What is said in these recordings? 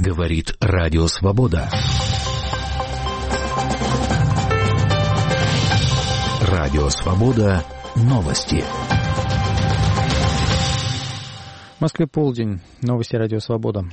Говорит Радио Свобода. Радио Свобода. Новости. В Москве полдень. Новости Радио Свобода.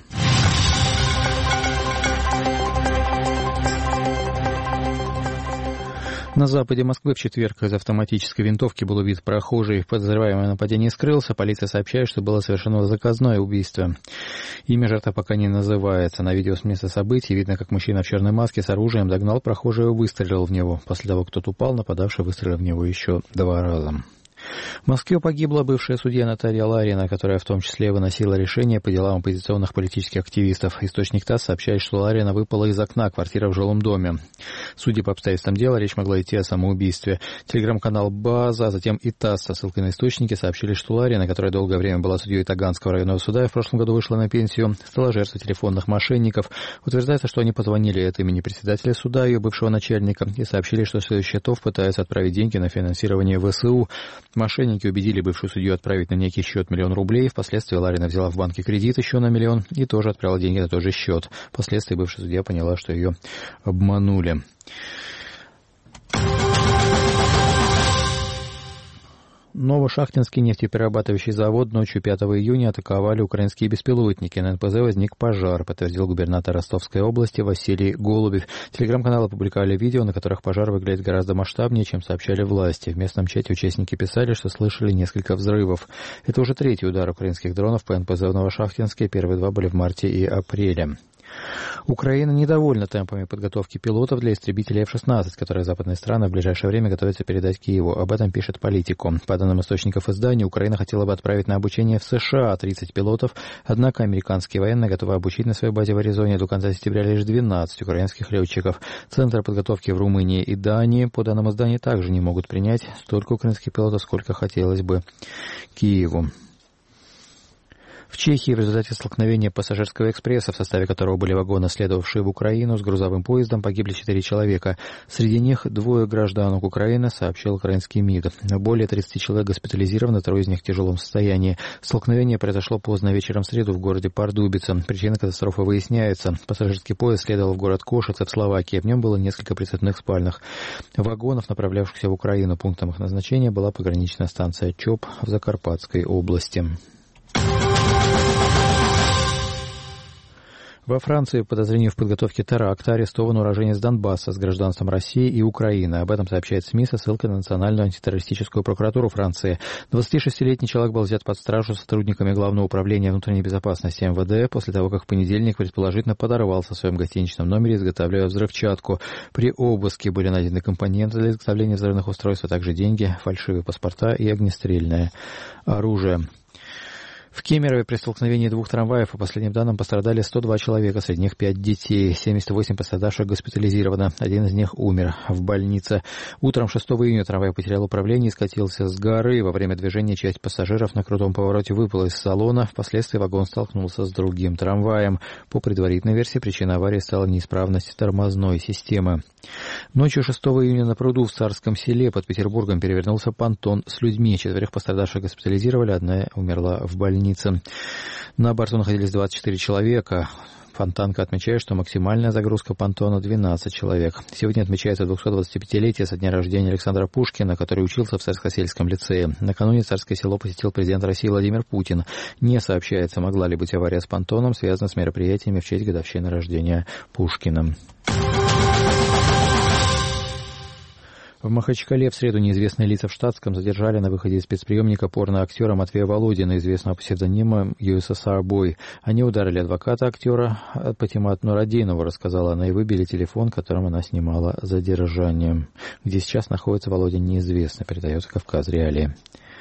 На западе Москвы в четверг из автоматической винтовки был убит прохожий. Подозреваемый в нападении скрылся. Полиция сообщает, что было совершено заказное убийство. Имя жертвы пока не называется. На видео с места событий видно, как мужчина в черной маске с оружием догнал прохожего и выстрелил в него. После того, как тот упал, нападавший выстрелил в него еще 2 раза. В Москве погибла бывшая судья Наталья Ларина, которая в том числе выносила решения по делам оппозиционных политических активистов. Источник ТАСС сообщает, что Ларина выпала из окна квартиры в жилом доме. Судя по обстоятельствам дела, речь могла идти о самоубийстве. Телеграм-канал «База», а затем и ТАСС со ссылкой на источники сообщили, что Ларина, которая долгое время была судьей Таганского районного суда и в прошлом году вышла на пенсию, стала жертвой телефонных мошенников. Утверждается, что они позвонили от имени председателя суда, ее бывшего начальника, и сообщили, что с ее счетов пытаются отправить деньги на финансирование ВСУ. Мошенники убедили бывшую судью отправить на некий счет 1 000 000 рублей. Впоследствии Ларина взяла в банке кредит еще на 1 000 000 и тоже отправила деньги на тот же счет. Впоследствии бывшая судья поняла, что ее обманули. Новошахтинский нефтеперерабатывающий завод ночью 5 июня атаковали украинские беспилотники. На НПЗ возник пожар, подтвердил губернатор Ростовской области Василий Голубев. Телеграм-каналы опубликовали видео, на которых пожар выглядит гораздо масштабнее, чем сообщали власти. В местном чате участники писали, что слышали несколько взрывов. Это уже 3-й удар украинских дронов по НПЗ в Новошахтинске. Первые 2 были в марте и апреле. Украина недовольна темпами подготовки пилотов для истребителей F-16, которые западные страны в ближайшее время готовятся передать Киеву. Об этом пишет Политико. По данным источников издания, Украина хотела бы отправить на обучение в США 30 пилотов, однако американские военные готовы обучить на своей базе в Аризоне до конца сентября лишь 12 украинских летчиков. Центры подготовки в Румынии и Дании, по данным издания, также не могут принять столько украинских пилотов, сколько хотелось бы Киеву. В Чехии в результате столкновения пассажирского экспресса, в составе которого были вагоны, следовавшие в Украину, с грузовым поездом, погибли 4 человека. Среди них 2 гражданок Украины, сообщил украинский МИД. Более 30 человек госпитализированы, 3 из них в тяжелом состоянии. Столкновение произошло поздно вечером в среду в городе Пардубица. Причина катастрофы выясняется. Пассажирский поезд следовал в город Кошице в Словакии. В нем было несколько прицепных спальных вагонов, направлявшихся в Украину. Пунктом их назначения была пограничная станция ЧОП в Закарпатской области. Во Франции по подозрению в подготовке теракта арестован уроженец Донбасса с гражданством России и Украины. Об этом сообщает СМИ со ссылкой на Национальную антитеррористическую прокуратуру Франции. 26-летний человек был взят под стражу сотрудниками Главного управления внутренней безопасности МВД после того, как в понедельник предположительно подорвался в своем гостиничном номере, изготавливая взрывчатку. При обыске были найдены компоненты для изготовления взрывных устройств, а также деньги, фальшивые паспорта и огнестрельное оружие. В Кемерове при столкновении 2 трамваев, по последним данным, пострадали 102 человека, среди них 5 детей. 78 пострадавших госпитализировано. 1 из них умер в больнице. Утром 6 июня трамвай потерял управление и скатился с горы. Во время движения часть пассажиров на крутом повороте выпала из салона. Впоследствии вагон столкнулся с другим трамваем. По предварительной версии, причиной аварии стала неисправность тормозной системы. Ночью 6 июня на пруду в Царском селе под Петербургом перевернулся понтон с людьми. 4 пострадавших госпитализировали, 1 умерла в больнице. На борту находились 24 человека. Фонтанка отмечает, что максимальная загрузка понтона 12 человек. Сегодня отмечается 225-летие со дня рождения Александра Пушкина, который учился в Царскосельском лицее. Накануне Царское село посетил президент России Владимир Путин. Не сообщается, могла ли быть авария с понтоном, связана с мероприятиями в честь годовщины рождения Пушкина. В Махачкале в среду неизвестные лица в штатском задержали на выходе из спецприемника порноактера Матвея Володина, известного по псевдониму USSR Boy. Они ударили адвоката актера Патимат Нурадинову, рассказала она, и выбили телефон, которым она снимала задержание. Где сейчас находится Володин, неизвестно, передается Кавказ Реалии.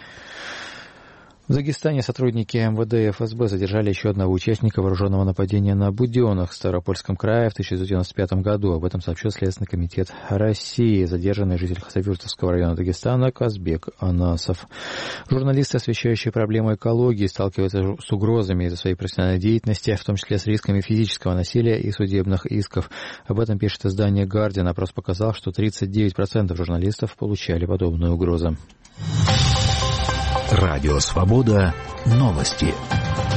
В Дагестане сотрудники МВД и ФСБ задержали еще одного участника вооруженного нападения на Буденных в Ставропольском крае в 1995 году. Об этом сообщил Следственный комитет России. Задержанный житель Хасавюртовского района Дагестана Казбек Анасов. Журналисты, освещающие проблему экологии, сталкиваются с угрозами из-за своей профессиональной деятельности, в том числе с рисками физического насилия и судебных исков. Об этом пишет издание «Гардиан». Опрос показал, что 39% журналистов получали подобные угрозы. Радио Свобода. Новости.